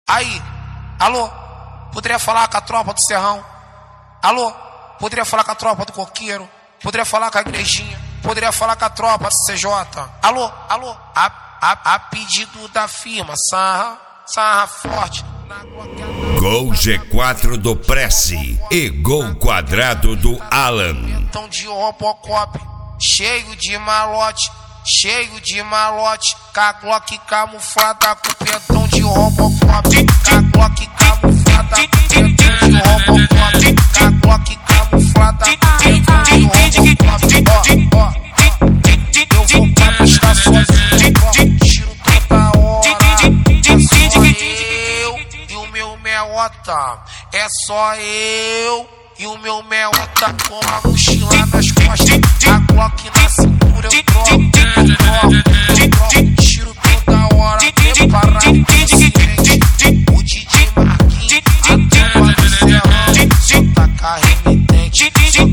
Aí, alô, poderia falar com a tropa do Serrão? Alô, poderia falar com a tropa do Coqueiro? Poderia falar com a igrejinha? Poderia falar com a tropa do CJ? Alô, alô, a pedido da firma, sarra forte. Gol G4 do Prece e gol quadrado do Alan. Então de Robocop, cheio de malote, com a Glock camuflada, com pentão de Robocop, com a Glock camuflada, com pentão de Robocop, com a Glock camuflada, com pentão de Robocop. Eu vou pra pista sozinho, tiro toda hora, é só eu e o meu meota, é só eu e o meu meota com a mochila nas costas, a Glock na cintura, eu troco, tiro toda hora, preparado o DJ Marquinhos, a tropa do Serrão, só taca remitente,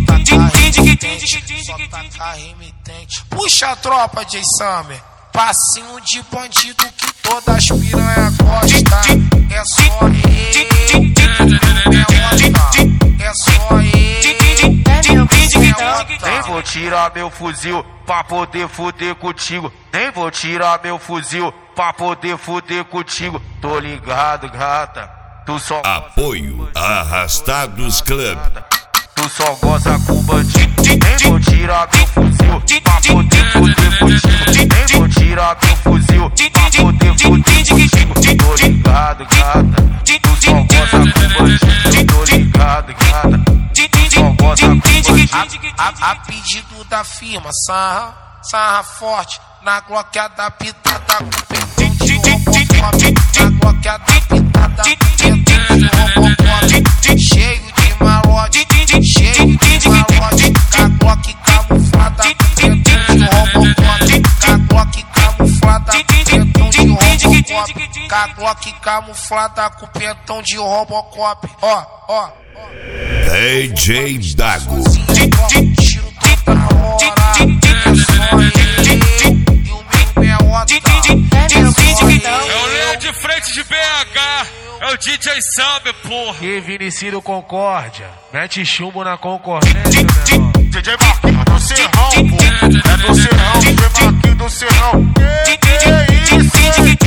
só taca remitente. Puxa a tropa, Jay Summer, passinho de bandido que todas as piranha gostam, é só eu, é só nem vou tirar meu fuzil pra poder fuder contigo. Nem vou tirar meu fuzil pra poder fuder contigo. Tô ligado, gata. Tu só Apoio Arrastados Club. Tu só goza com bandido. Nem vou tirar meu fuzil pra poder fuder contigo. Nem vou tirar meu fuzil pra poder fuder contigo. Tô ligado, gata. Tu só goza com bandido. Eu tô ligado, gata. A pedido da firma, sarra forte, na Glock adaptada, com pentão de Robocop, na Glock adaptada, com pentão de Robocop, cheio de malote, com a Glock camuflada, com pentão de Robocop, com a Glock camuflada, com pentão de Robocop, com a Glock camuflada, com pentão de Robocop, ó. DJ Dago. Tiro toda hora, é só eu e o meu meota, é o Léo de frente de BH, é o DJ Summer, porra. E Vinicius Concórdia, mete chumbo na concorrência, meu. DJ Marquinhos do Serrão, pô. É do Serrão, DJ Marquinhos do Serrão. Que isso?